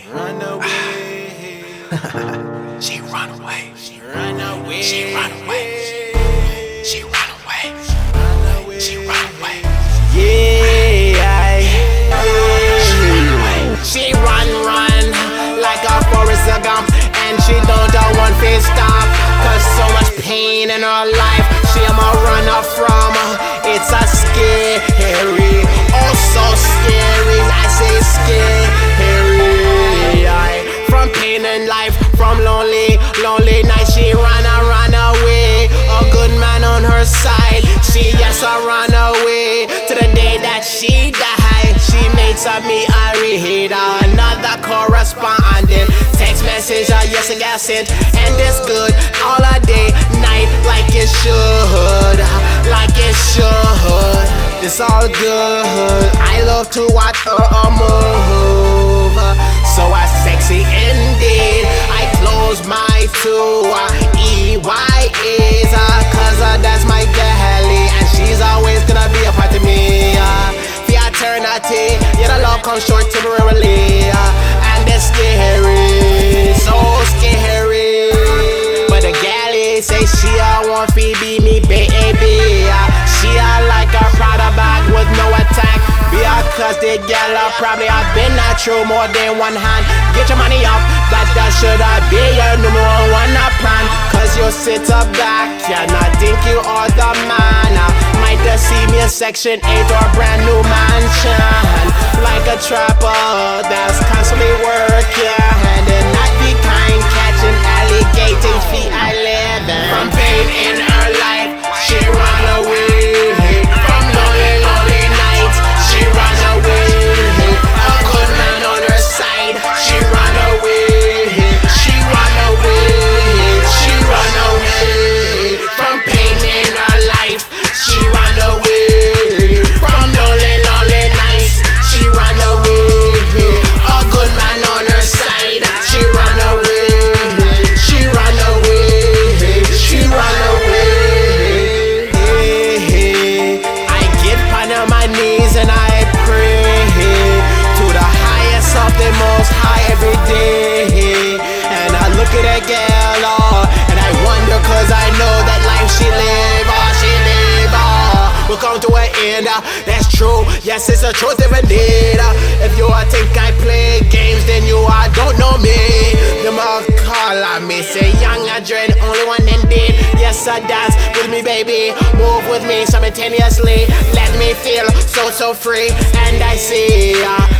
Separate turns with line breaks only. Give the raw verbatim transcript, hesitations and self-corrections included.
Run away.
She run away.
She run away.
She run away. She run away.
Run away.
She run away.
Yeah.
She run away.
She run, run like a Forrest Gump, and she don't want to stop. Cause so much pain in her life, she am a runner from. It's a scary, oh so scary. I say scary. From pain in life, from lonely, lonely nights, she run, run away. A good man on her side, she yes a run away to the day that she died. She makes of me a read another correspondent text message. Uh, yes, I got sent, and it's good all a day, night, like it should, like it should. It's all good. I love to watch her move, so I sexy indeed. I close my two uh, E Y E's, uh, cause uh, that's my galley, and she's always gonna be a part of me. Uh, the eternity, yeah, the love comes short temporarily, uh, and it's scary, so scary. But the galley say she uh, want to be me baby. Uh, she uh, like a Prada bag with no attack. Because the girl uh, probably have been uh, through more than one hand. Get your money up, that that should uh, be your number one uh, plan. Cause you sit up back, yeah, not think you are the man. uh, Might uh, see me in section eight or a brand new mansion. Like a trapper that's constantly working, and then not be kind, catching alligator feet I live in. From pain in her life, she run away. From lonely, lonely nights, she run away. A good man on her side, she run away. She run away. She run away. From pain in her life, she run away. From lonely, lonely nights, she run away. A good man on her side, she run away. She run away. She run away. I get on my knees and I pray to the highest of the most high every day. And I look at that girl, oh, and I wonder cause I know that life she live, oh, she live, oh, will come to an end, uh, that's true, yes it's the truth if indeed. uh, If you uh, think I play games, then you uh, don't know me. Them all call on me, say young Adrian, only one indeed. Yes I dance with me baby, move with me simultaneously. Let me feel so so free, and I see uh,